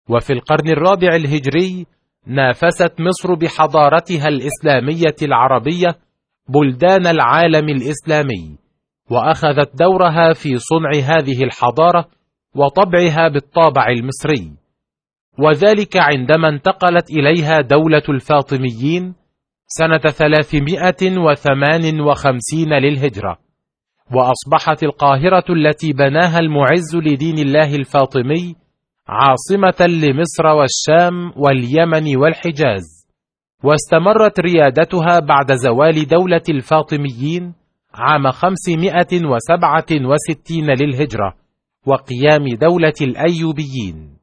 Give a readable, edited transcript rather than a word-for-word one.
وفي القرن الرابع الهجري نافست مصر بحضارتها الإسلامية العربية بلدان العالم الإسلامي، وأخذت دورها في صنع هذه الحضارة وطبعها بالطابع المصري، وذلك عندما انتقلت إليها دولة الفاطميين سنة 358 للهجرة، وأصبحت القاهرة التي بناها المعز لدين الله الفاطمي عاصمة لمصر والشام واليمن والحجاز، واستمرت ريادتها بعد زوال دولة الفاطميين عام 567 للهجرة وقيام دولة الأيوبيين.